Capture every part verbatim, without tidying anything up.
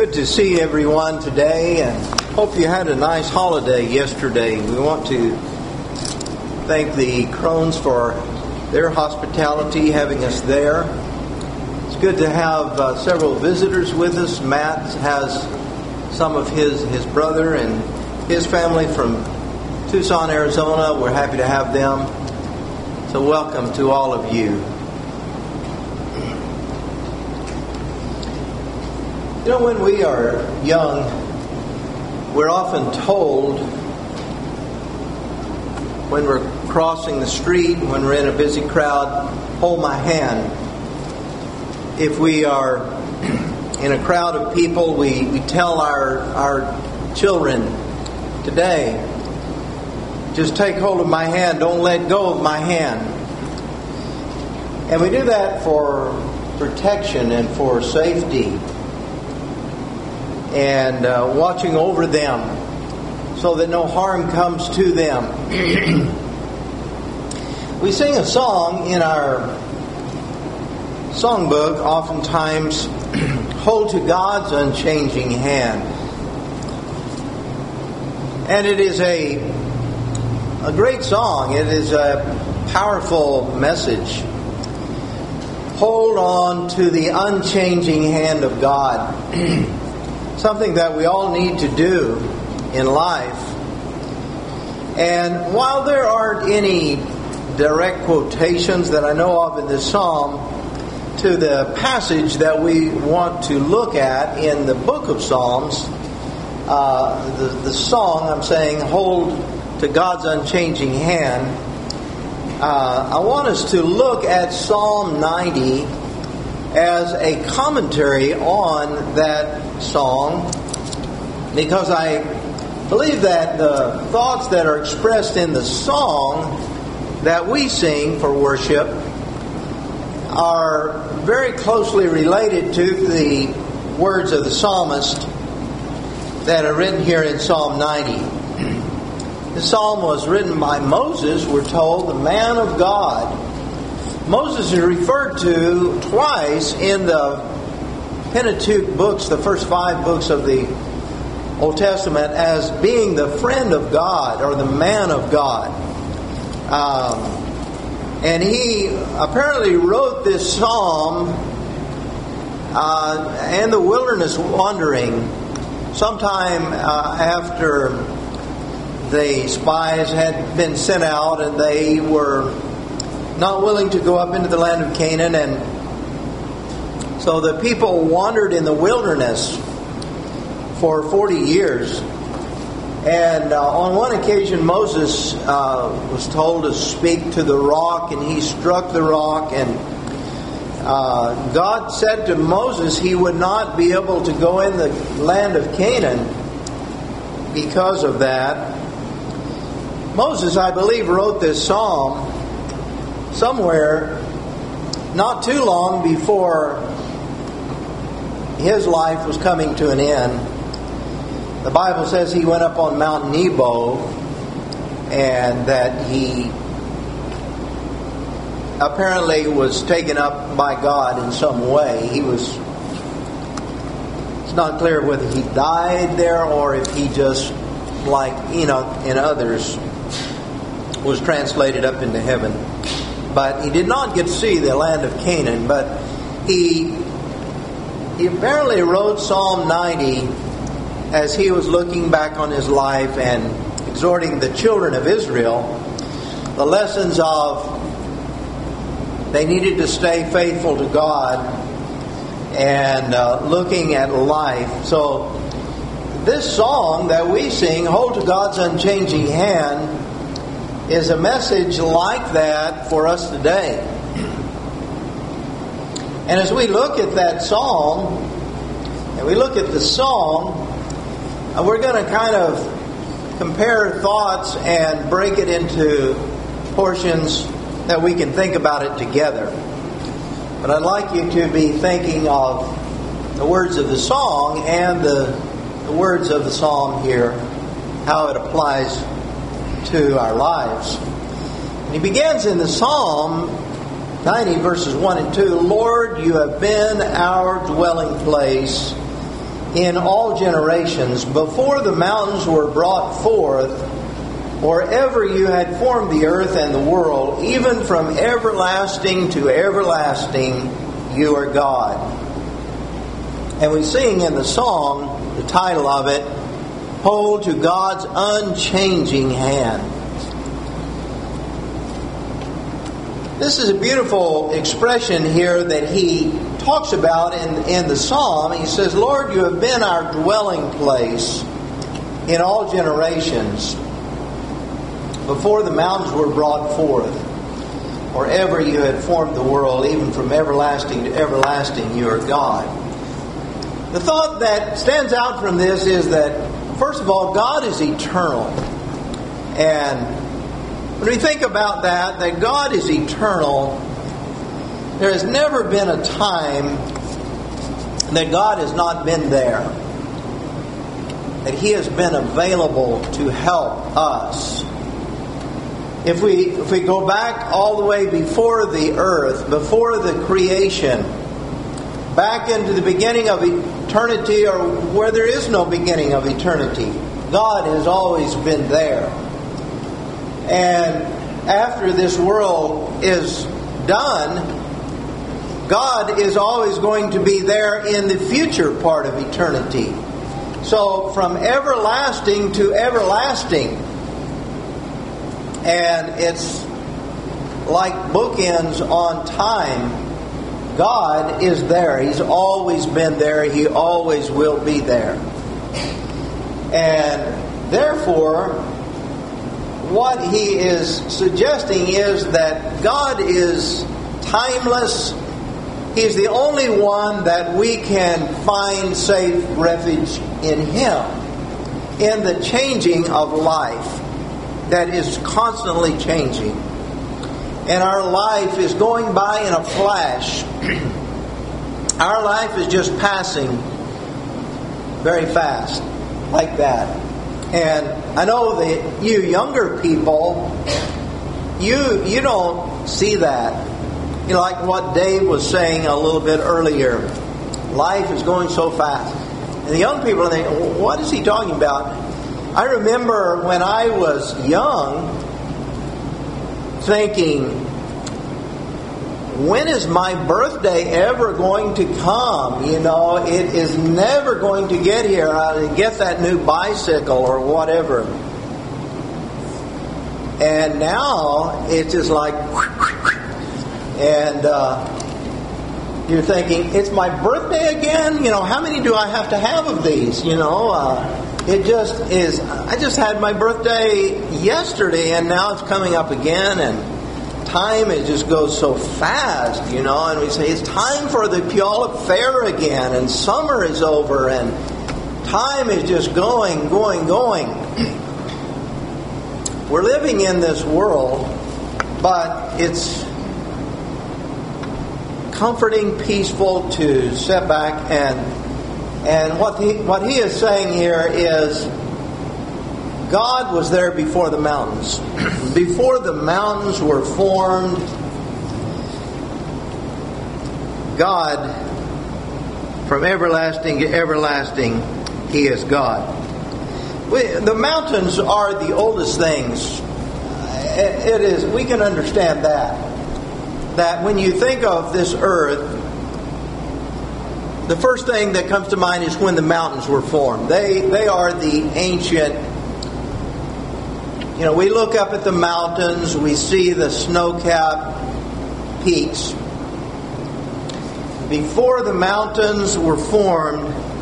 good to see everyone today, and hope you had a nice holiday yesterday. We want to thank the Crones for their hospitality, having us there. It's good to have uh, several visitors with us. Matt has some of his, his brother and his family from Tucson, Arizona. We're happy to have them. So welcome to all of you. You know, when we are young, we're often told when we're crossing the street, when we're in a busy crowd, hold my hand. If we are in a crowd of people, we, we tell our, our children today, just take hold of my hand, don't let go of my hand. And we do that for protection and for safety, and uh, watching over them so that no harm comes to them. We sing a song in our songbook, oftentimes, hold to God's unchanging hand. And it is a, a great song. It is a powerful message. Hold on to the unchanging hand of God. Something that we all need to do in life. And while there aren't any direct quotations that I know of in this psalm to the passage that we want to look at in the book of Psalms, uh, the, the song, I'm saying, hold to God's unchanging hand, uh, I want us to look at Psalm ninety as a commentary on that song, because I believe that the thoughts that are expressed in the song that we sing for worship are very closely related to the words of the psalmist that are written here in Psalm ninety. The psalm was written by Moses, we're told, the man of God. Moses is referred to twice in the Pentateuch books, the first five books of the Old Testament, as being the friend of God or the man of God. Um, and he apparently wrote this psalm uh, and the wilderness wandering sometime uh, after the spies had been sent out and they were not willing to go up into the land of Canaan, and so the people wandered in the wilderness for forty years. And uh, on one occasion, Moses uh, was told to speak to the rock, and he struck the rock, and uh, God said to Moses he would not be able to go in the land of Canaan because of that. Moses, I believe, wrote this psalm somewhere not too long before his life was coming to an end. The Bible says he went up on Mount Nebo and that he apparently was taken up by God in some way. He was, it's not clear whether he died there or if he just, like Enoch and others, was translated up into heaven. But he did not get to see the land of Canaan. But he, he apparently wrote Psalm ninety as he was looking back on his life and exhorting the children of Israel the lessons of they needed to stay faithful to God and uh, looking at life. So this song that we sing, Hold to God's Unchanging Hand, is a message like that for us today. And as we look at that psalm, and we look at the song, we're going to kind of compare thoughts and break it into portions that we can think about it together. But I'd like you to be thinking of the words of the song and the, the words of the psalm here, how it applies to our lives. And he begins in the Psalm ninety, verses one and two. Lord, you have been our dwelling place in all generations, before the mountains were brought forth, or ever you had formed the earth and the world, even from everlasting to everlasting, you are God. And we sing in the song, the title of it, Hold to God's Unchanging Hand. This is a beautiful expression here that he talks about in, in the psalm. He says, Lord, you have been our dwelling place in all generations, before the mountains were brought forth, or ever you had formed the world, even from everlasting to everlasting, you are God. The thought that stands out from this is that, first of all, God is eternal. And when we think about that, that God is eternal, there has never been a time that God has not been there. That He has been available to help us. If we if we go back all the way before the earth, before the creation, back into the beginning of eternity, or where there is no beginning of eternity, God has always been there. And after this world is done, God is always going to be there in the future part of eternity. So from everlasting to everlasting. And it's like bookends on time. God is there. He's always been there. He always will be there. And therefore, what he is suggesting is that God is timeless. He's the only one that we can find safe refuge in Him, in the changing of life that is constantly changing. And our life is going by in a flash. Our life is just passing very fast, like that. And I know that you younger people, you you don't see that. You know, like what Dave was saying a little bit earlier. Life is going so fast. And the young people think, what is he talking about? I remember when I was young thinking, when is my birthday ever going to come? You know, it is never going to get here. I get that new bicycle or whatever. And now it's just like, and uh, you're thinking, it's my birthday again? You know, how many do I have to have of these? You know, uh, it just is. I just had my birthday yesterday, and now it's coming up again, and time, it just goes so fast, you know, and we say it's time for the Puyallup Fair again, and summer is over, and time is just going, going, going. We're living in this world, but it's comforting, peaceful to sit back and and what he what he is saying here is God was there before the mountains. Before the mountains were formed, God, from everlasting to everlasting, He is God. We, the mountains are the oldest things. It, it is. We can understand that. That when you think of this earth, the first thing that comes to mind is when the mountains were formed. They they are the ancient. You know, we look up at the mountains, we see the snow-capped peaks. Before the mountains were formed,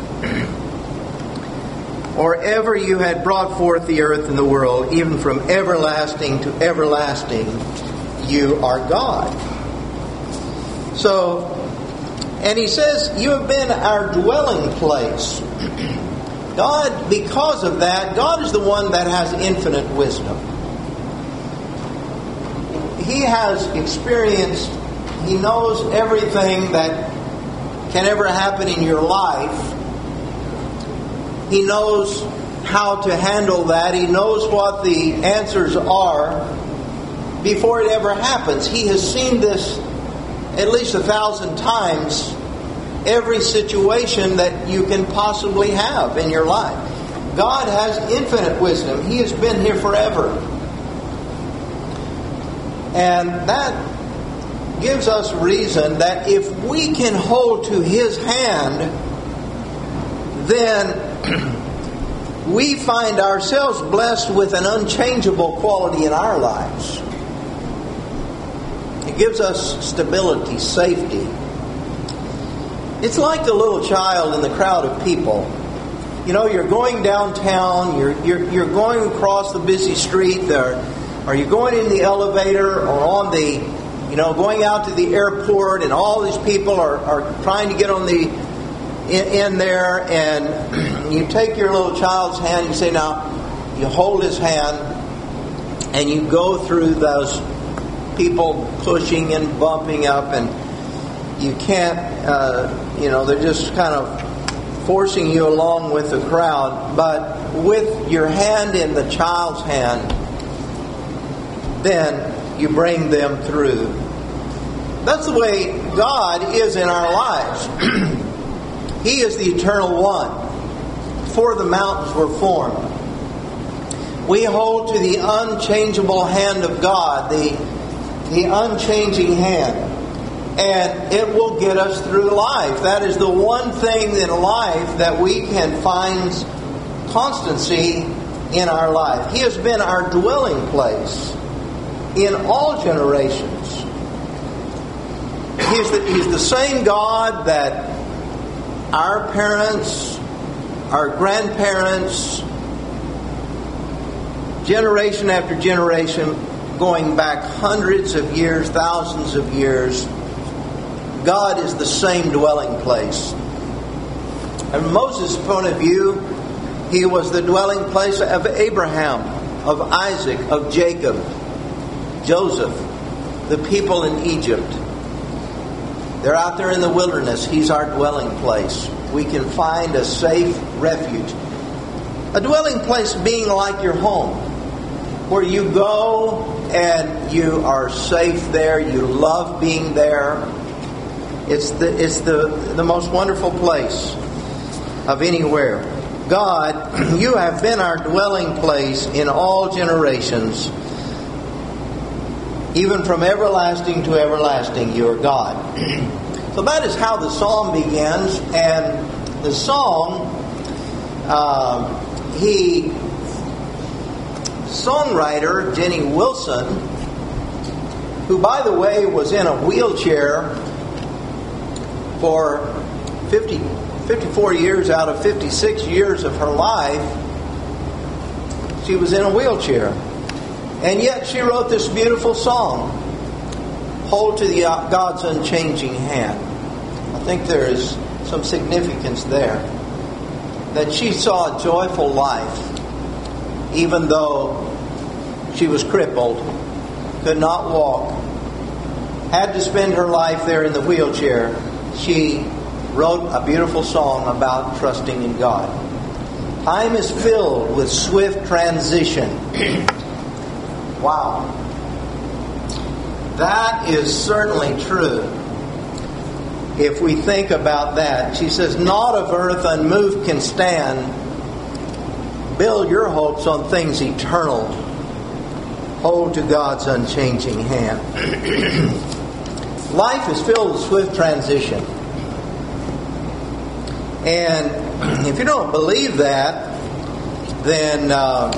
or ever you had brought forth the earth and the world, even from everlasting to everlasting, you are God. So, and he says, you have been our dwelling place. God, because of that, God is the one that has infinite wisdom. He has experienced, He knows everything that can ever happen in your life. He knows how to handle that. He knows what the answers are before it ever happens. He has seen this at least a thousand times every situation that you can possibly have in your life. God has infinite wisdom. He has been here forever. And that gives us reason that if we can hold to His hand, then we find ourselves blessed with an unchangeable quality in our lives. It gives us stability, safety. It's like the little child in the crowd of people. You know, you're going downtown, you're you're, you're going across the busy street, or, or you're going in the elevator, or on the, you know, going out to the airport, and all these people are, are trying to get on the in, in there, and you take your little child's hand, you say, now, you hold his hand, and you go through those people pushing and bumping up, and you can't, uh, you know, they're just kind of forcing you along with the crowd. But with your hand in the child's hand, then you bring them through. That's the way God is in our lives. He is the eternal one. Before the mountains were formed, we hold to the unchangeable hand of God, the, the unchanging hand. And it will get us through life. That is the one thing in life that we can find constancy in our life. He has been our dwelling place in all generations. He's the, he's the same God that our parents, our grandparents, generation after generation, going back hundreds of years, thousands of years, God is the same dwelling place. And from Moses' point of view, he was the dwelling place of Abraham, of Isaac, of Jacob, Joseph, the people in Egypt. They're out there in the wilderness. He's our dwelling place. We can find a safe refuge. A dwelling place being like your home, where you go and you are safe there. You love being there. It's the it's the, the most wonderful place of anywhere. God, you have been our dwelling place in all generations. Even from everlasting to everlasting, you are God. So that is how the psalm begins. And the song, uh, he, songwriter Jenny Wilson, who, by the way, was in a wheelchair for fifty, fifty-four years out of fifty-six years of her life, she was in a wheelchair. And yet she wrote this beautiful song, Hold to the God's Unchanging Hand. I think there is some significance there. That she saw a joyful life, even though she was crippled, could not walk, had to spend her life there in the wheelchair. She wrote a beautiful song about trusting in God. Time is filled with swift transition. Wow. That is certainly true. If we think about that. She says, naught of earth unmoved can stand. Build your hopes on things eternal. Hold to God's unchanging hand. Life is filled with swift transition. And if you don't believe that, then, uh,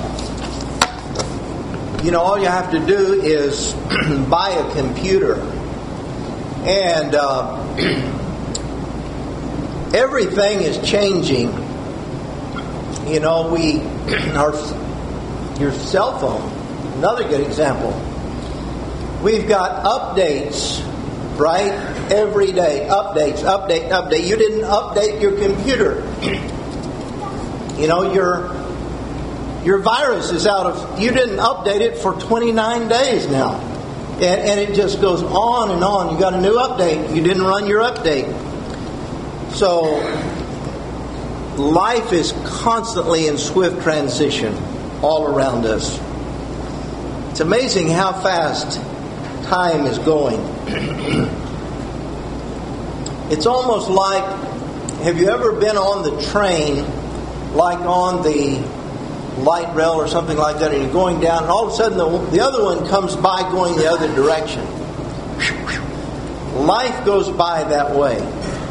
you know, all you have to do is buy a computer. And uh, everything is changing. You know, we, our, your cell phone, another good example. We've got updates. Right? Every day. Updates, update, update. You didn't update your computer. You know, your your virus is out of... You didn't update it for twenty-nine days now. And, and it just goes on and on. You got a new update. You didn't run your update. So, life is constantly in swift transition all around us. It's amazing how fast time is going. It's almost like, have you ever been on the train, like on the light rail or something like that, and you're going down, and all of a sudden the, the other one comes by going the other direction. Life goes by that way.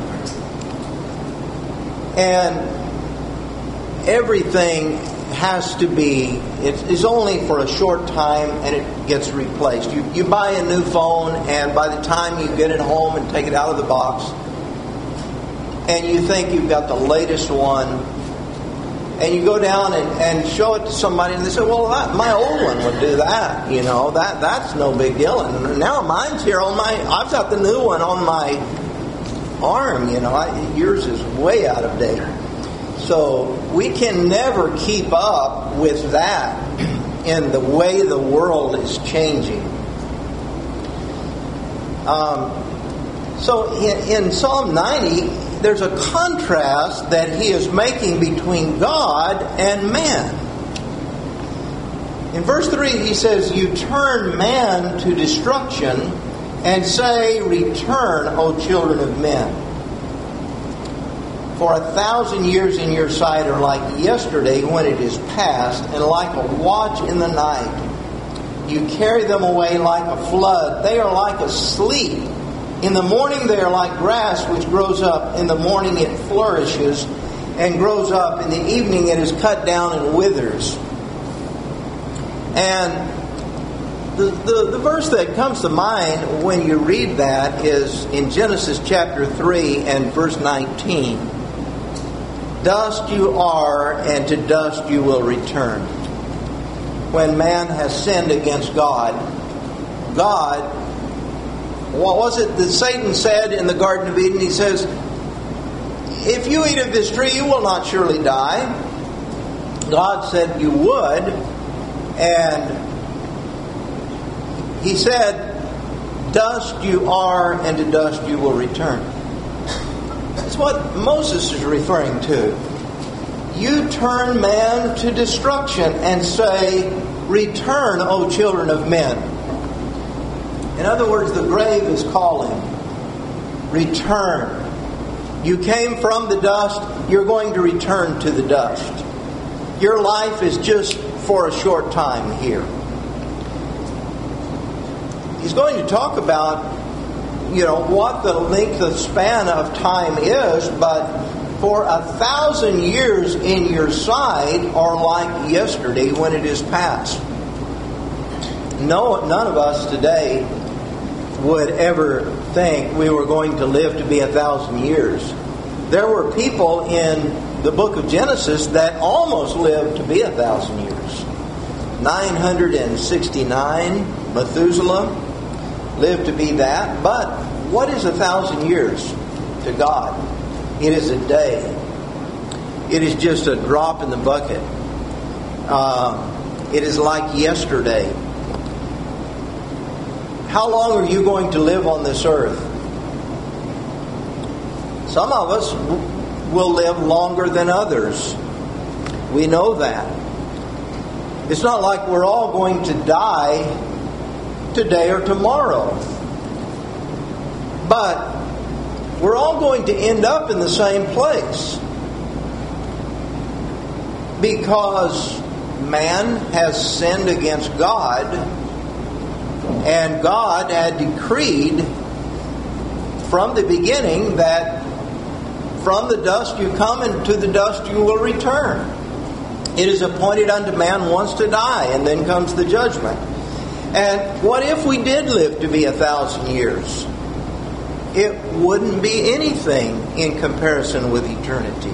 And everything has to be, it's only for a short time and it gets replaced. You, you buy a new phone, and by the time you get it home and take it out of the box, and you think you've got the latest one, and you go down and, and show it to somebody, and they say, well, that, my old one would do that, you know, that that's no big deal. And now mine's here on my, I've got the new one on my arm, you know, I, yours is way out of date. So we can never keep up with that in the way the world is changing. Um, so in, in Psalm ninety, there's a contrast that he is making between God and man. In verse three, he says, "You turn man to destruction and say, 'Return, O children of men. For a thousand years in your sight are like yesterday when it is past, and like a watch in the night. You carry them away like a flood. They are like asleep. In the morning they are like grass which grows up. In the morning it flourishes and grows up. In the evening it is cut down and withers.'" And the, the, the verse that comes to mind when you read that is in Genesis chapter three and verse nineteen. "Dust you are, and to dust you will return." When man has sinned against God, God, what was it that Satan said in the Garden of Eden? He says, "If you eat of this tree, you will not surely die." God said you would, and he said, "Dust you are, and to dust you will return." That's what Moses is referring to. You turn man to destruction and say, "Return, O children of men." In other words, the grave is calling. Return. You came from the dust, you're going to return to the dust. Your life is just for a short time here. He's going to talk about, you know, what the length of span of time is, but for a thousand years in your sight are like yesterday when it is past. No, none of us today would ever think we were going to live to be a thousand years. There were people in the book of Genesis that almost lived to be a thousand years. nine hundred sixty-nine, Methuselah lived to be that. But what is a thousand years to God? It is a day. It is just a drop in the bucket. Uh, it is like yesterday. How long are you going to live on this earth? Some of us will live longer than others. We know that. It's not like we're all going to die today or tomorrow. But we're all going to end up in the same place. Because man has sinned against God, and God had decreed from the beginning that from the dust you come, and to the dust you will return. It is appointed unto man once to die, and then comes the judgment. And what if we did live to be a thousand years? It wouldn't be anything in comparison with eternity.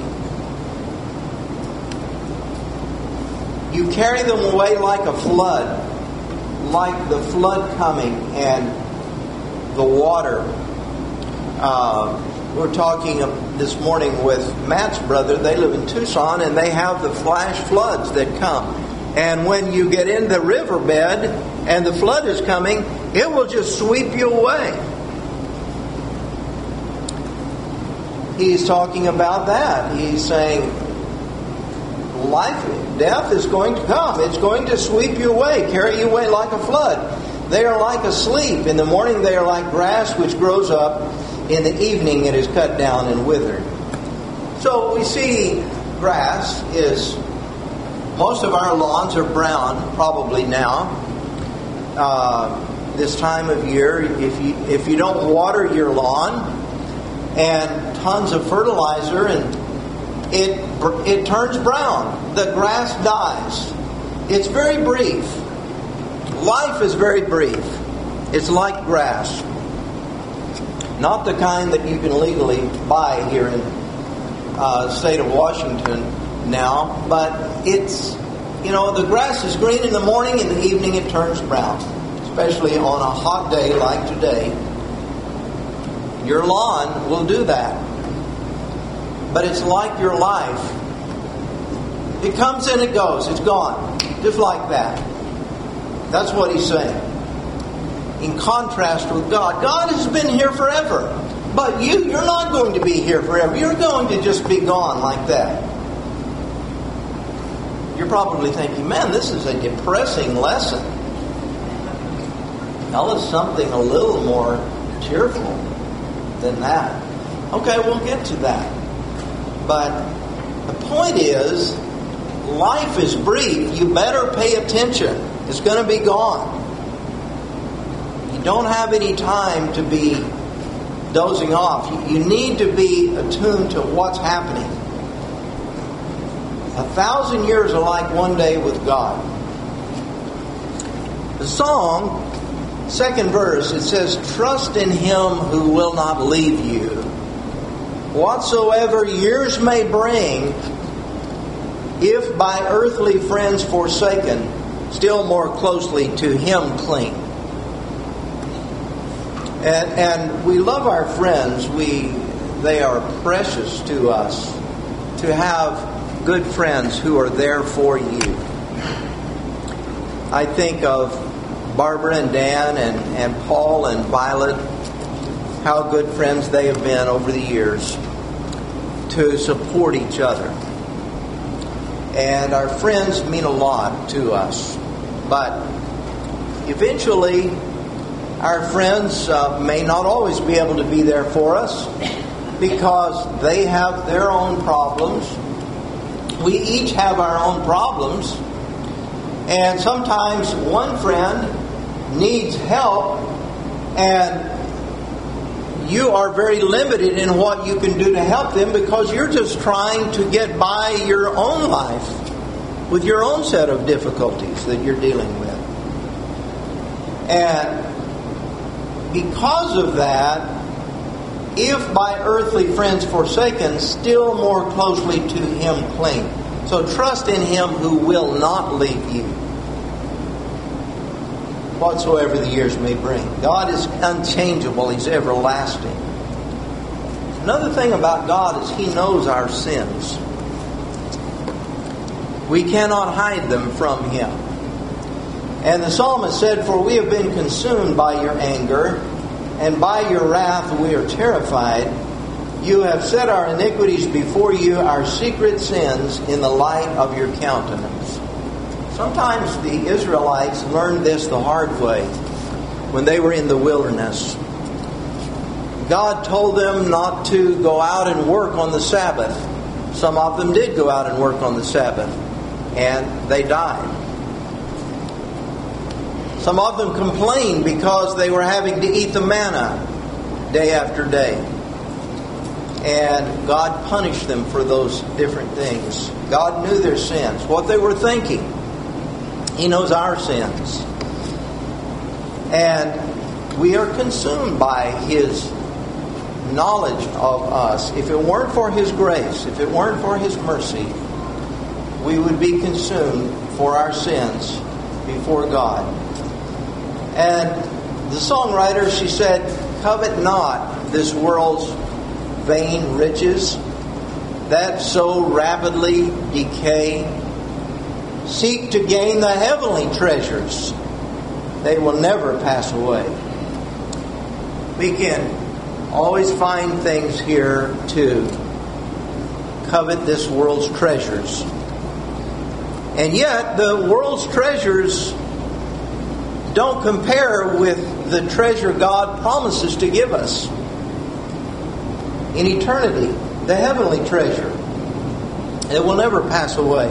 You carry them away like a flood, like the flood coming and the water. Uh, we're talking this morning with Matt's brother. They live in Tucson, and they have the flash floods that come. And when you get in the riverbed and the flood is coming, it will just sweep you away. He's talking about that. He's saying life, death is going to come. It's going to sweep you away, carry you away like a flood. They are like asleep. In the morning they are like grass which grows up. in the evening it is cut down and withered. So we see grass is, most of our lawns are brown, probably now. Uh, this time of year, if you if you don't water your lawn and tons of fertilizer, and it it turns brown. The grass dies. It's very brief. Life is very brief. It's like grass. Not the kind that you can legally buy here in uh, the state of Washington now, but it's, you know, the grass is green in the morning, in the evening it turns brown. Especially on a hot day like today. Your lawn will do that. But it's like your life. It comes and it goes. It's gone. Just like that. That's what he's saying. In contrast with God. God has been here forever. But you, you're not going to be here forever. You're going to just be gone like that. You're probably thinking, man, this is a depressing lesson. Tell us something a little more cheerful than that. Okay, we'll get to that. But the point is, life is brief. You better pay attention. It's going to be gone. You don't have any time to be dozing off. You need to be attuned to what's happening. A thousand years are like one day with God. The song, second verse, it says, trust in Him who will not leave you. Whatsoever years may bring, if by earthly friends forsaken, still more closely to Him cling. And, and we love our friends. We they are precious to us to have good friends who are there for you. I think of Barbara and Dan and, and Paul and Violet, how good friends they have been over the years to support each other. And our friends mean a lot to us. But eventually, our friends uh, may not always be able to be there for us because they have their own problems. We each have our own problems. And sometimes one friend needs help and you are very limited in what you can do to help them because you're just trying to get by your own life with your own set of difficulties that you're dealing with. And because of that, if by earthly friends forsaken, still more closely to Him cling. So trust in Him who will not leave you, whatsoever the years may bring. God is unchangeable. He's everlasting. Another thing about God is He knows our sins. We cannot hide them from Him. And the psalmist said, for we have been consumed by your anger, and by your wrath we are terrified. You have set our iniquities before you, our secret sins in the light of your countenance. Sometimes the Israelites learned this the hard way when they were in the wilderness. God told them not to go out and work on the Sabbath. Some of them did go out and work on the Sabbath, and they died. Some of them complained because they were having to eat the manna day after day. And God punished them for those different things. God knew their sins, what they were thinking. He knows our sins. And we are consumed by His knowledge of us. If it weren't for His grace, if it weren't for His mercy, we would be consumed for our sins before God. And the songwriter, she said, covet not this world's vain riches that so rapidly decay. Seek to gain the heavenly treasures. They will never pass away. We can always find things here to covet this world's treasures. And yet, the world's treasures don't compare with the treasure God promises to give us. in eternity, the heavenly treasure. It will never pass away.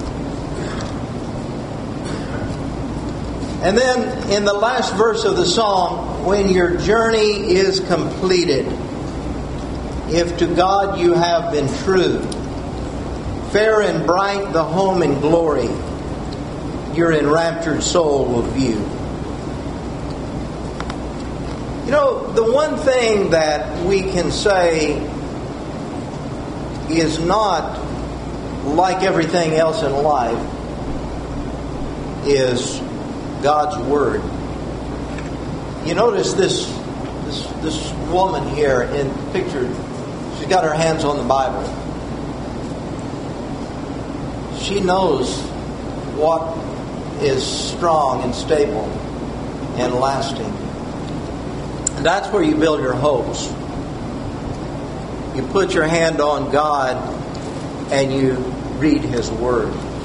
And then in the last verse of the song, when your journey is completed, if to God you have been true, fair and bright the home and glory your enraptured soul will view. You know, the one thing that we can say is not like everything else in life is God's Word. You notice this this this woman here in picture, she's got her hands on the Bible. She knows what is strong and stable and lasting. And that's where you build your hopes. You put your hand on God and you read His Word.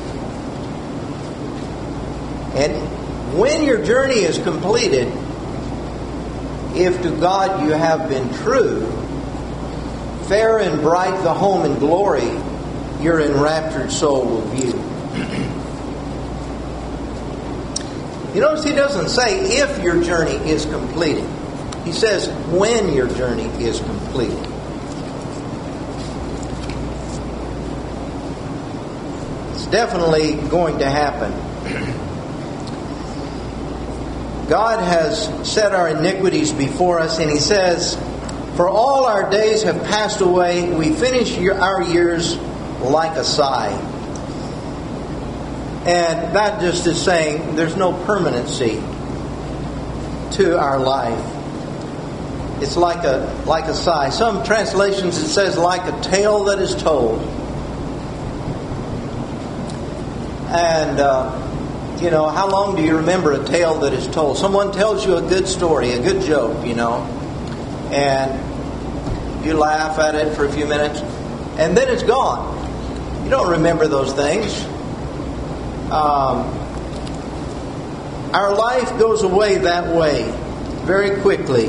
And when your journey is completed, if to God you have been true, fair and bright the home and glory your enraptured soul will view. You notice he doesn't say if your journey is completed. He says when your journey is completed. It's definitely going to happen. God has set our iniquities before us, and He says, for all our days have passed away, we finish our years like a sigh. And that just is saying there's no permanency to our life. It's like a like a sigh. Some translations it says like a tale that is told. And uh, you know, how long do you remember a tale that is told? Someone tells you a good story, a good joke, you know, and you laugh at it for a few minutes, and then it's gone. You don't remember those things. Um, our life goes away that way very quickly.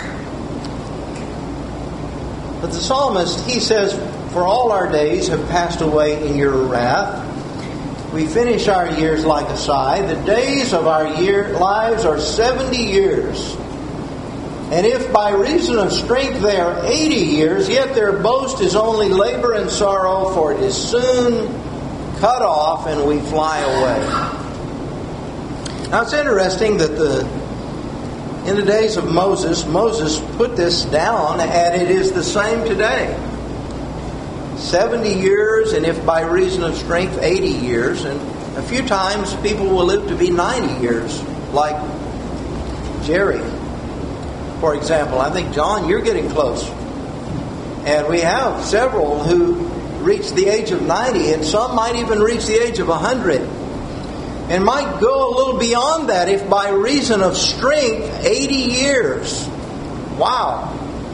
But the psalmist, he says, for all our days have passed away in your wrath. We finish our years like a sigh. The days of our year lives are seventy years. And if by reason of strength they are eighty years, yet their boast is only labor and sorrow, for it is soon cut off and we fly away. Now it's interesting that the in the days of Moses, Moses put this down, and it is the same today. seventy years, and if by reason of strength, eighty years. And a few times people will live to be ninety years, like Jerry, for example. I think, John, you're getting close. And we have several who reach the age of ninety, and some might even reach the age of one hundred. And might go a little beyond that if by reason of strength, eighty years. Wow.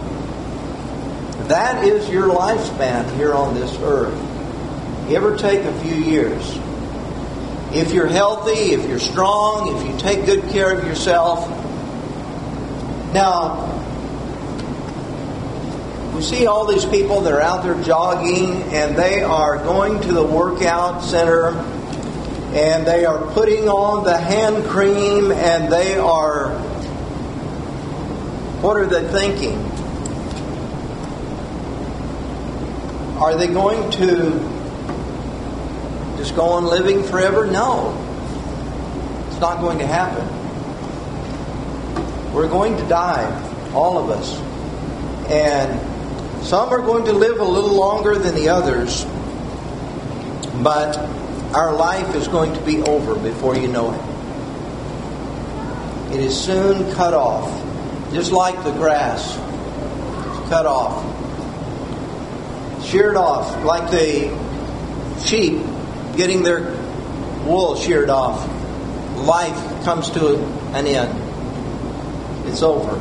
That is your lifespan here on this earth. You ever take a few years? If you're healthy, if you're strong, if you take good care of yourself. Now, we see all these people that are out there jogging, and they are going to the workout center, and they are putting on the hand cream, and they are, what are they thinking? Are they going to just go on living forever? No. It's not going to happen. We're going to die, all of us. And some are going to live a little longer than the others, but our life is going to be over before you know it. It is soon cut off, just like the grass. It's cut off. Sheared off, like the sheep getting their wool sheared off. Life comes to an end. It's over.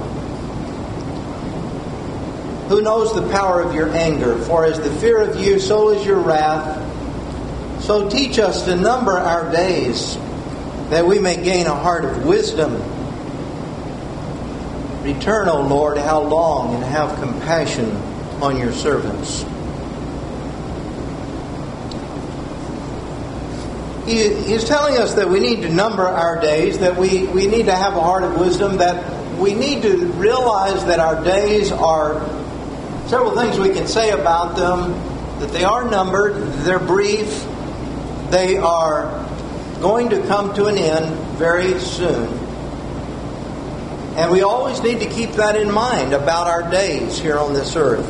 Who knows the power of your anger? For as the fear of you, so is your wrath. So teach us to number our days, that we may gain a heart of wisdom. Return, O Lord, how long, and have compassion on your servants. He, he's telling us that we need to number our days, that we, we need to have a heart of wisdom, that we need to realize that our days are several things we can say about them, that they are numbered, they're brief, they are going to come to an end very soon. And we always need to keep that in mind about our days here on this earth.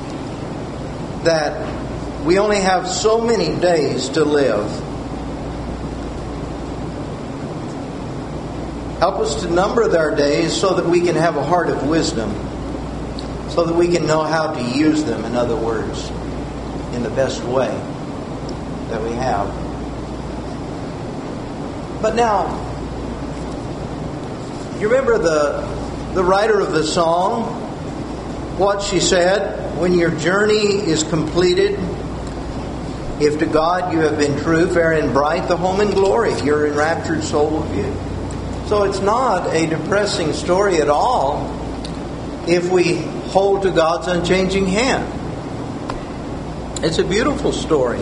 That we only have so many days to live. Help us to number our days so that we can have a heart of wisdom. So that we can know how to use them, in other words, in the best way that we have. But now, you remember the the writer of the song, what she said, when your journey is completed, if to God you have been true, fair and bright, the home in glory, your enraptured soul will view. So it's not a depressing story at all if we hold to God's unchanging hand. It's a beautiful story.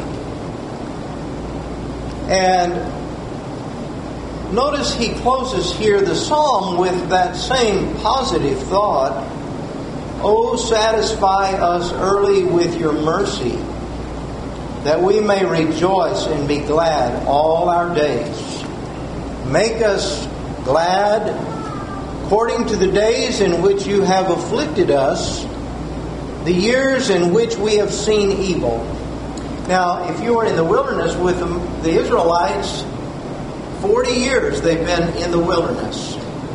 And notice he closes here the psalm with that same positive thought. Oh, satisfy us early with your mercy, that we may rejoice and be glad all our days. Make us glad according to the days in which you have afflicted us, the years in which we have seen evil. Now, if you were in the wilderness with the Israelites, Forty years they've been in the wilderness.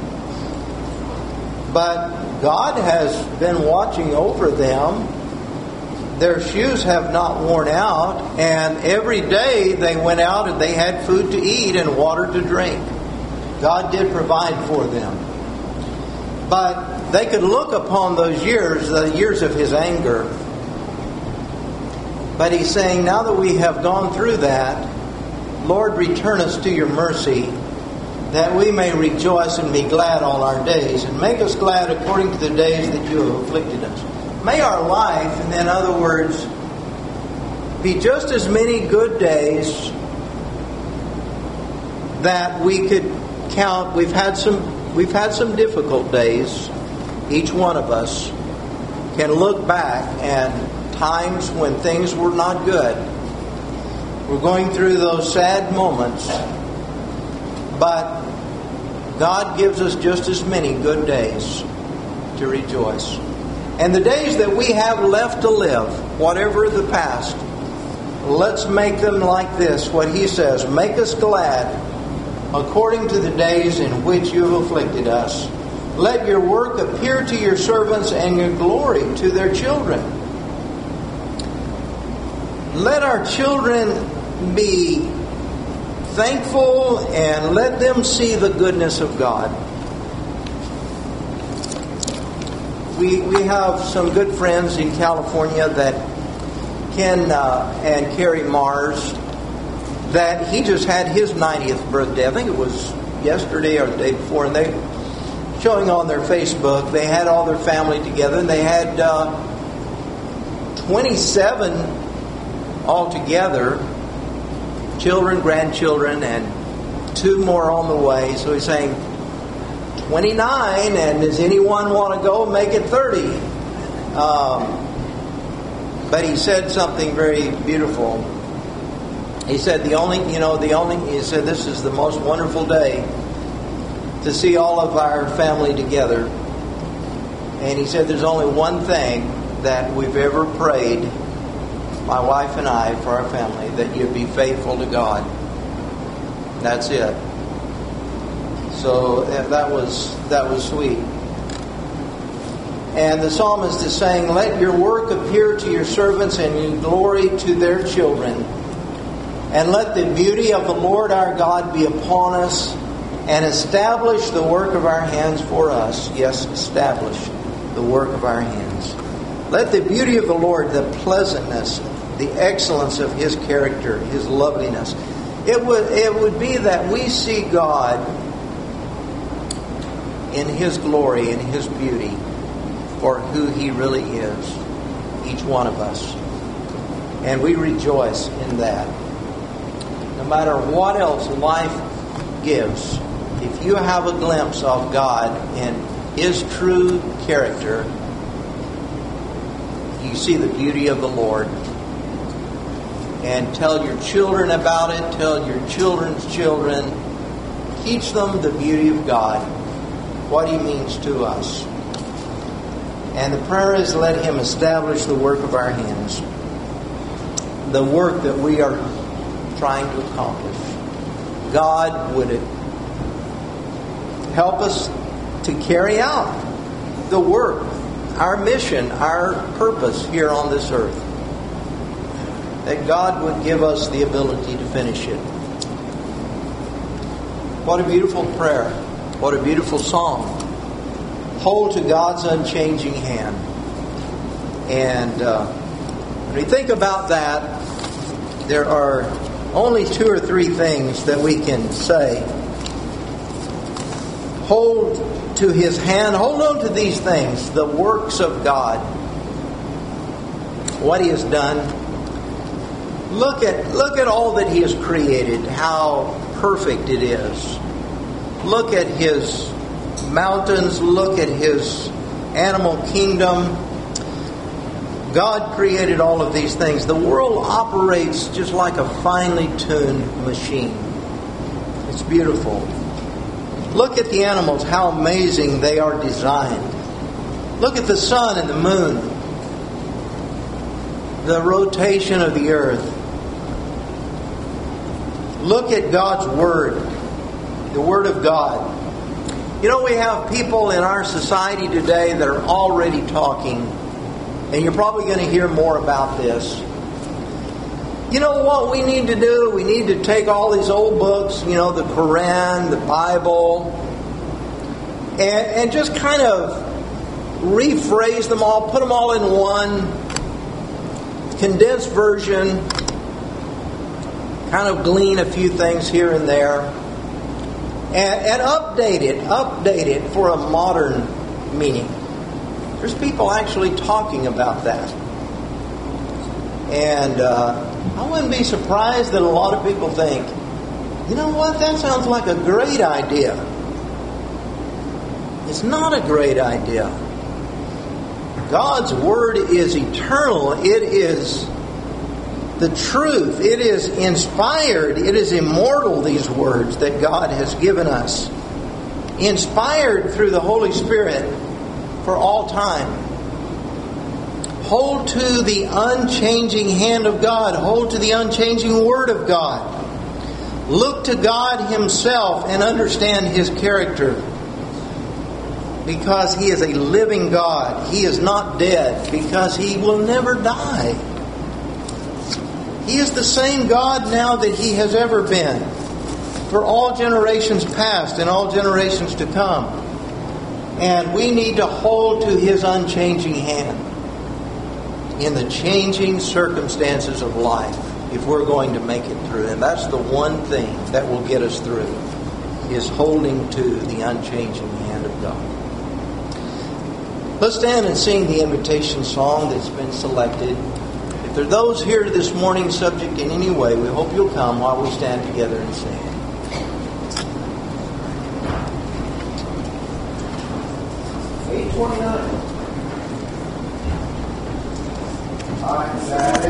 But God has been watching over them. Their shoes have not worn out. And every day they went out and they had food to eat and water to drink. God did provide for them. But they could look upon those years, the years of His anger. But He's saying, now that we have gone through that, Lord, return us to your mercy, that we may rejoice and be glad all our days, and make us glad according to the days that you have afflicted us. May our life, and in other words, be just as many good days that we could count. We've had some, we've had some difficult days. Each one of us can look back and times when things were not good. We're going through those sad moments, but God gives us just as many good days to rejoice. And the days that we have left to live, whatever the past, let's make them like this, what He says, make us glad according to the days in which you have afflicted us. Let your work appear to your servants and your glory to their children. Let our children be thankful and let them see the goodness of God. We we have some good friends in California, that Ken uh, and Carrie Mars, that he just had his ninetieth birthday. I think it was yesterday or the day before, and they showing on their Facebook, they had all their family together, and they had uh, twenty-seven altogether. Children, grandchildren, and two more on the way. So he's saying twenty-nine, and does anyone want to go? Make it thirty. Um, but he said something very beautiful. He said the only, you know, the only, he said this is the most wonderful day to see all of our family together. And he said there's only one thing that we've ever prayed, my wife and I, for our family, that you'd be faithful to God. That's it. So that was that was sweet. And the psalmist is saying, let your work appear to your servants and your glory to their children. And let the beauty of the Lord our God be upon us, and establish the work of our hands for us. Yes, establish the work of our hands. Let the beauty of the Lord, the pleasantness, the excellence of His character, His loveliness. It would, it would be that we see God in His glory and His beauty for who He really is. each one of us. And we rejoice in that. No matter what else life gives, if you have a glimpse of God and His true character, you see the beauty of the Lord. And tell your children about it. Tell your children's children. Teach them the beauty of God, what He means to us. And the prayer is, let Him establish the work of our hands, the work that we are trying to accomplish. God would help us to carry out the work, our mission, our purpose here on this earth. That God would give us the ability to finish it. What a beautiful prayer. What a beautiful song. Hold to God's unchanging hand. And uh, when we think about that, there are only two or three things that we can say. Hold to His hand. Hold on to these things. The works of God. What He has done. Look at, look at all that He has created. How perfect it is. Look at His mountains. Look at His animal kingdom. God created all of these things. The world operates just like a finely tuned machine. It's beautiful. Look at the animals, how amazing they are designed. Look at the sun and the moon. The rotation of the earth. Look at God's Word. The Word of God. You know, we have people in our society today that are already talking, and you're probably going to hear more about this. You know what we need to do? We need to take all these old books, you know, the Quran, the Bible, and, and just kind of rephrase them all, put them all in one condensed version, kind of glean a few things here and there, and, and update it, update it for a modern meaning. There's people actually talking about that. And uh, I wouldn't be surprised that a lot of people think, you know what, that sounds like a great idea. It's not a great idea. God's Word is eternal. It is the truth. It is inspired. It is immortal, these words that God has given us. Inspired through the Holy Spirit for all time. Hold to the unchanging hand of God. Hold to the unchanging Word of God. Look to God Himself and understand His character. Because He is a living God. He is not dead. Because He will never die. He is the same God now that He has ever been. For all generations past and all generations to come. And we need to hold to His unchanging hand in the changing circumstances of life if we're going to make it through. And that's the one thing that will get us through, is holding to the unchanging hand of God. Let's stand and sing the invitation song that's been selected. If there are those here this morning subject in any way, we hope you'll come while we stand together and sing. eight twenty-nine.